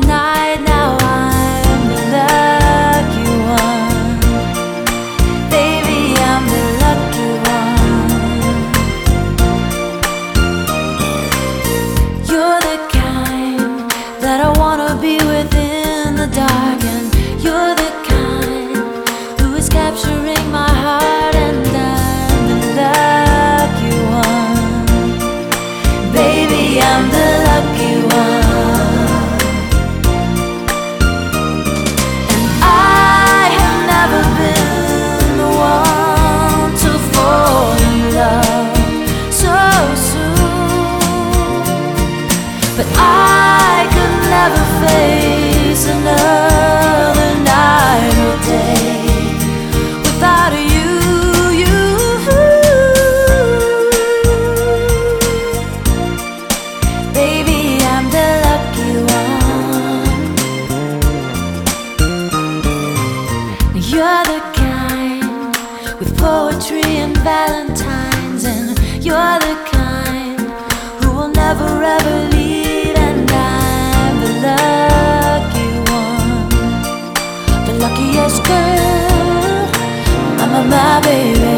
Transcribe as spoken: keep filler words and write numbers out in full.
night. Now I'm the lucky one. Baby, I'm the lucky one. You're the kind that I wanna be with in the dark, and you're the kind who is capturing my heart, and I'm the lucky one. Baby, I'm the lucky one. And I have never been the one to fall in love so soon, but I could never face another night or day without you, you. Baby, I'm the lucky one. You're the kind with poetry and valentines, and you're the kind who will never ever leave, and I'm the lucky one, the luckiest girl. I'm a my baby.